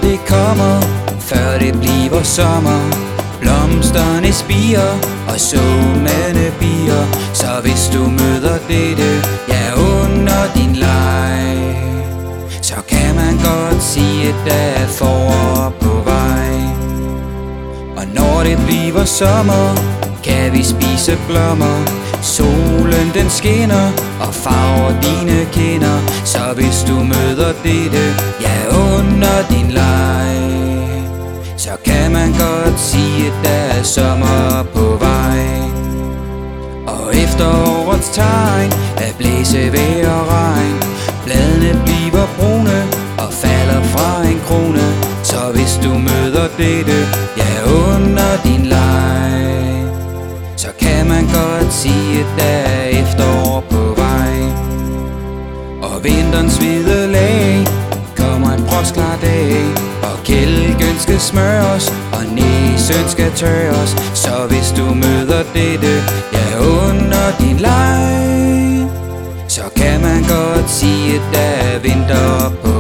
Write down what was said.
det kommer, før det bliver sommer. Blomsterne spirer, og summende bier. Så hvis du møder dette, ja, under din leg, så kan man godt sige, at der er forår på vej. Og når det bliver sommer, kan vi spise blommer. Solen den skinner og farver dine kinder. Så hvis du møder dette, ja, under din leg, så kan man godt sige, at der er sommer på vej. Og efterårets tegn er blæse, vejr og regn. Bladene bliver brune og falder fra en krone. Så hvis du møder dette, ja, under din leg, så kan man godt sige, at der er efterår på vej. Og vinterens hvide lag kommer en frostklar dag, og kælken skal smøres, og næsen skal tørres. Så hvis du møder dette, ja, under din leg, så kan man godt sige, at der er vinter på